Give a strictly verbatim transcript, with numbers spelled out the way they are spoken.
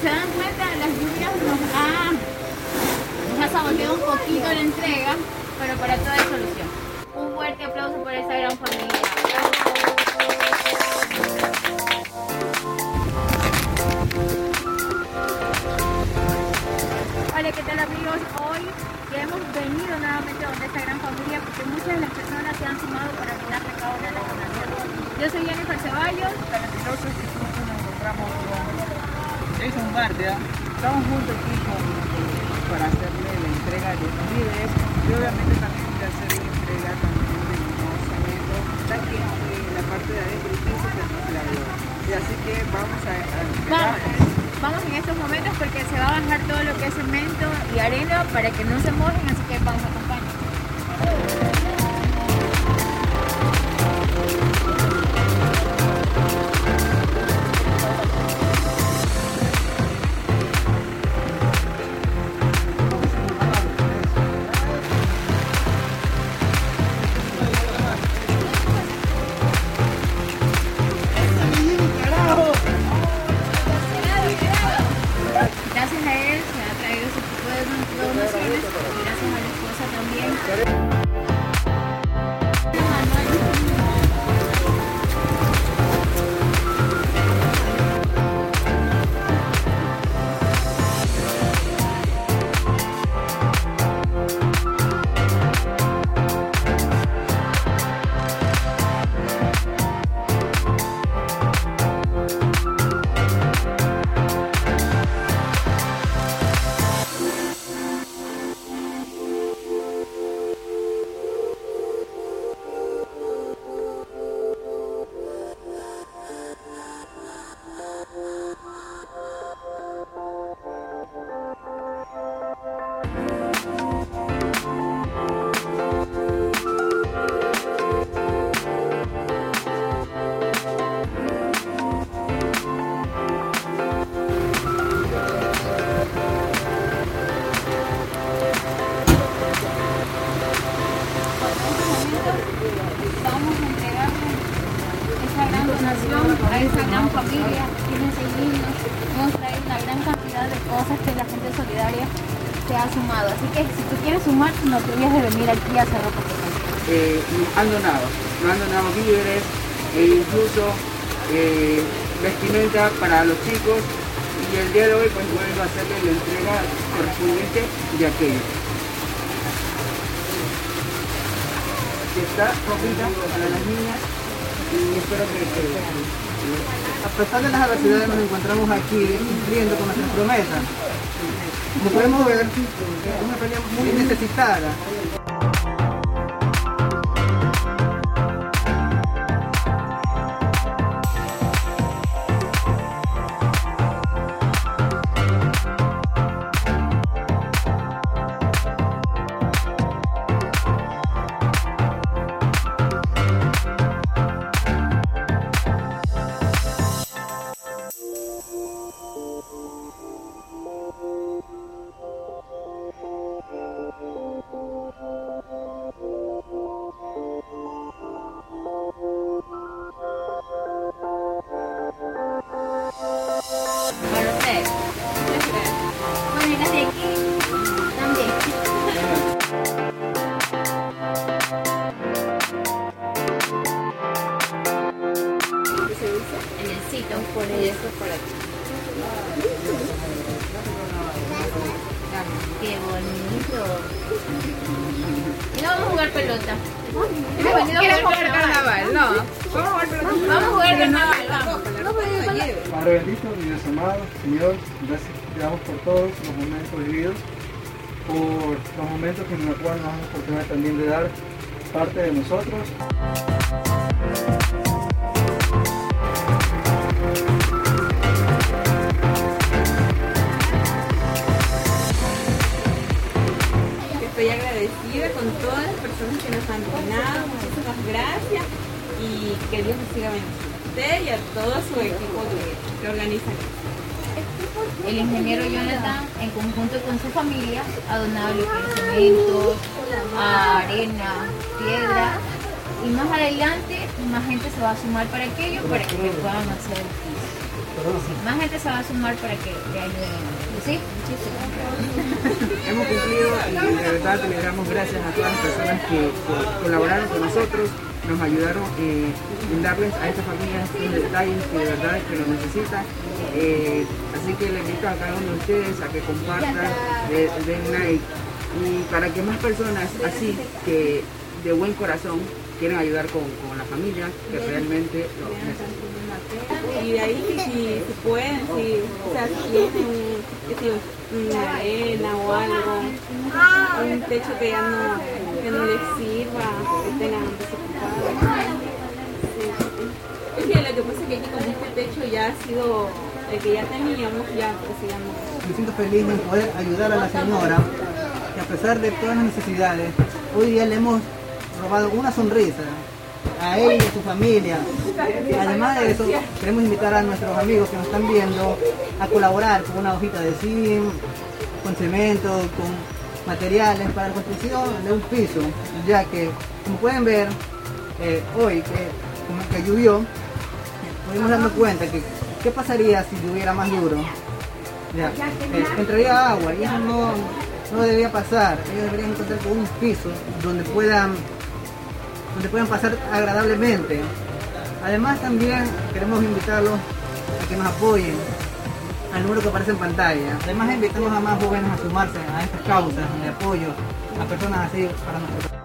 se dan cuenta, las lluvias nos ha, nos ha saboteado un poquito la entrega, pero para todo hay solución. Un fuerte aplauso por esa gran familia. Hola, ¿qué tal amigos? Hoy ya hemos venido nuevamente donde esta gran familia porque muchas de las personas se han sumado para brindar recaudo de la donación. Yo soy Jennifer Ceballos. Talentosos y juntos nos encontramos con Jason Guardia. Estamos juntos aquí con, para hacerle la entrega de víveres y obviamente también de hacer la entrega también de unos alimentos aquí en la parte de adentro y piso del refrigerador. Y así que vamos a, a Vamos, vamos en estos momentos porque se va a bajar todo lo que es cemento y arena para que no se mojen, así que vamos a acompañar. Gracias a él se ha traído ese tipo de donaciones y gracias a la esposa también. Vamos a entregarle esa gran donación a esa gran familia. Quieren seguirnos. Hemos traído una gran cantidad de cosas que la gente solidaria se ha sumado. Así que si tú quieres sumar, no te olvides de venir aquí a Cerro Coquetón. Eh, han donado, nos han donado víveres e incluso eh, vestimenta para los chicos y el día de hoy pues vuelvo a hacerle la entrega correspondiente de aquello. Que está ropita para las niñas y espero que, que a pesar de las adversidades nos encontramos aquí cumpliendo con nuestras promesas. Como podemos ver, es una familia muy necesitada. Por eso, por aquí. Qué bonito. Y no vamos a jugar pelota. Hemos venido a jugar carnaval, no. Vamos a jugar pelota. Vamos a jugar carnaval, vamos. Padre bendito, mi Dios amado, Señor, gracias te damos por todos los momentos vividos, por los momentos en los cuales nos damos la oportunidad también de dar parte de nosotros. Estoy agradecida con todas las personas que nos han donado, muchísimas gracias y que Dios les siga bendiciendo a usted y a todo su equipo que, que organizan. El ingeniero Jonathan, en conjunto con su familia, ha donado lo que es cemento, arena, piedra, y más adelante más gente se va a sumar para aquello, para que me puedan hacer el piso. Más gente se va a sumar para que te ayuden. Sí, muchísimo. Hemos cumplido y de verdad le damos gracias a todas las personas que, que colaboraron con nosotros, nos ayudaron eh, en darles a estas familias los detalles que de verdad que lo necesitan. Eh, así que le invito a cada uno de ustedes a que compartan, eh, den like, y para que más personas así que de buen corazón quieren ayudar con, con la familia que realmente lo necesitan. Y de ahí que si, si pueden, si, o sea, si tienen que si, una arena o algo, un techo que ya no, que no les sirva, que tengan desocupados. Sí. Es que lo que pasa es que aquí como este techo ya ha sido el que ya teníamos, ya pues ya no. Me siento feliz de poder ayudar a la señora, que a pesar de todas las necesidades, hoy día le hemos robado una sonrisa a ella y a su familia. Además de eso, queremos invitar a nuestros amigos que nos están viendo a colaborar con una hojita de zinc, con cemento, con materiales para la construcción de un piso, ya que, como pueden ver, eh, hoy que, como que llovió, pudimos darnos cuenta que qué pasaría si lloviera más duro. Ya, eh, entraría agua y eso no, no debería pasar. Ellos deberían encontrar con un piso donde puedan donde puedan pasar agradablemente. Además también queremos invitarlos a que nos apoyen al número que aparece en pantalla. Además invitamos a más jóvenes a sumarse a estas causas de apoyo a personas así para nosotros.